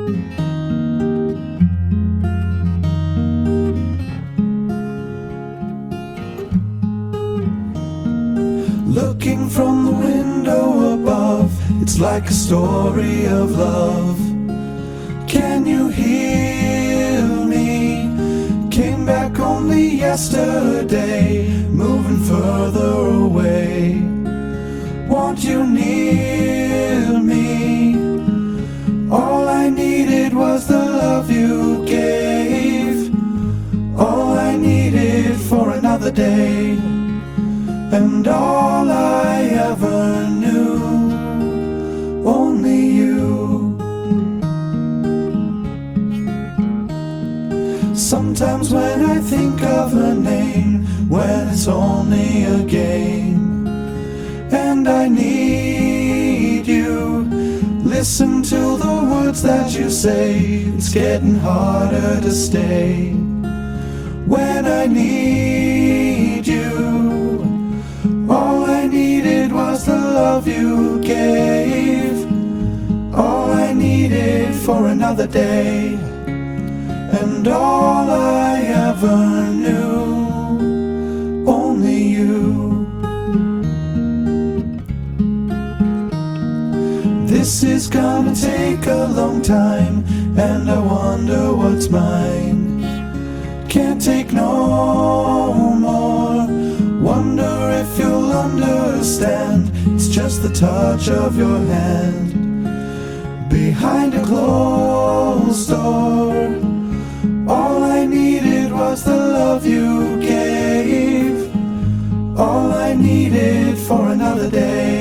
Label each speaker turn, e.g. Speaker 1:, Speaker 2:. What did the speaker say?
Speaker 1: Looking from the window above, it's like a story of love. Can you hear me? Came back only yesterday, moving further away. Want you near me? All I needed was the love you gave. All I needed for another day. And all I ever knew, only you. Sometimes when I think of her name, when it's only a game, and I need you, listen to the words that you say. It's getting harder to stay. When I need you, all I needed was the love you gave. All I needed for another day. And all I ever knew, only you. This is gonna take a long time, and I wonder what's mine. Can't take no more. Wonder if you'll understand. It's just the touch of your hand behind a closed door. All I needed was the love you gave. All I needed for another day.